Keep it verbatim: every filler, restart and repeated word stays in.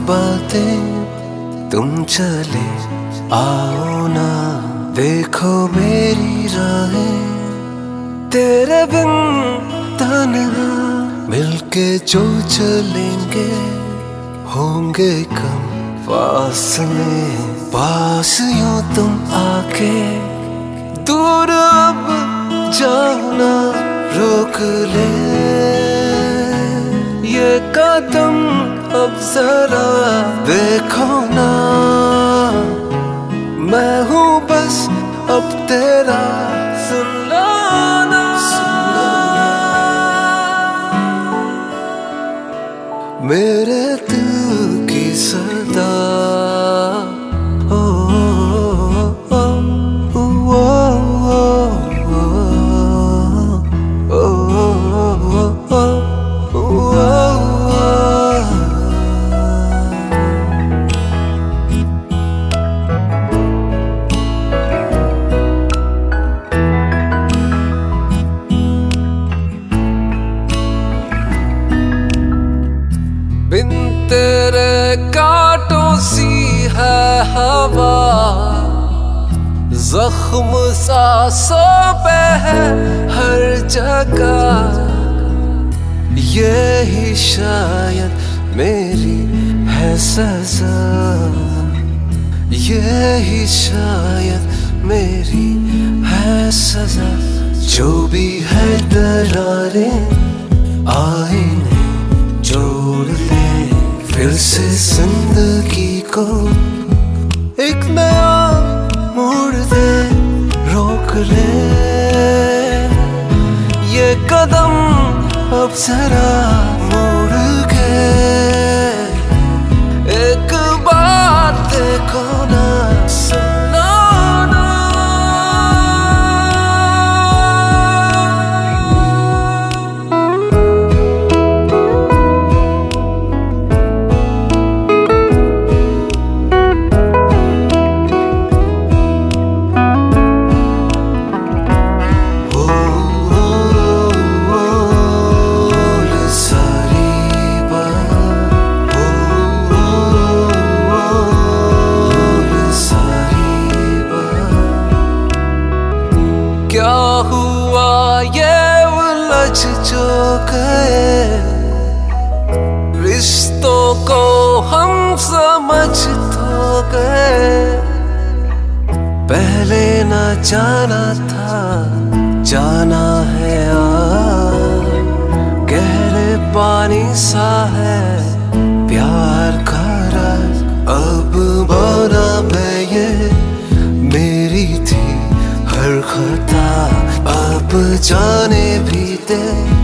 बातें तुम चले आओ ना, देखो मेरी राहें तेरे बिन तन्हा, मिलके जो चलेंगे होंगे कम फासले। पास यूं तुम आके दूर अब जाओ ना, रोक ले ये कदम अब जरा देखो ना, मैं हूँ बस अब तेरा, सुन लो ना, मेरे दिल की सदा। ओ, ओ, ओ, ओ, ओ, ओ, ओ, ओ, बिन तेरे कांटों सी है हवा, जख्म सांसों पे है हर जगह, यही शायद मेरी है सजा, यही शायद मेरी है सजा। जो भी है दरारें आईने जोड़ ले, फिर से जिंदगी को एक नया मोड़ दे, रोक ले ये कदम अब जरा मोड़ के, एक बार देखो ना, सुनो ना, क्या हुआ ये उलझ जो गए, रिश्तों को हम समझ तो गए, पहले न जाना था जाना है यार, गहरे पानी सा है प्यार का राज, अब माना मैं ये मेरी थी हर खता, अब जाने भी दे